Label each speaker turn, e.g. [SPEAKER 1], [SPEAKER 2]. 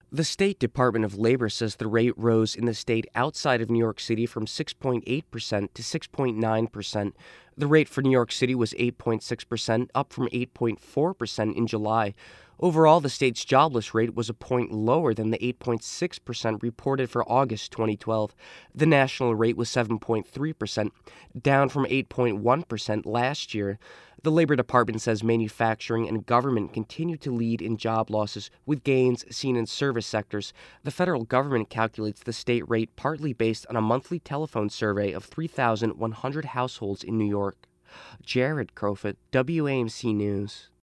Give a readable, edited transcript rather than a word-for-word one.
[SPEAKER 1] The State Department of Labor says the rate rose in the state outside of New York City from 6.8% to 6.9%. The rate for New York City was 8.6%, up from 8.4% in July. Overall, the state's jobless rate was a point lower than the 8.6% reported for August 2012. The national rate was 7.3%, down from 8.1% last year. The Labor Department says manufacturing and government continue to lead in job losses, with gains seen in service sectors. The federal government calculates the state rate partly based on a monthly telephone survey of 3,100 households in New York. Jared Crofit, WAMC News.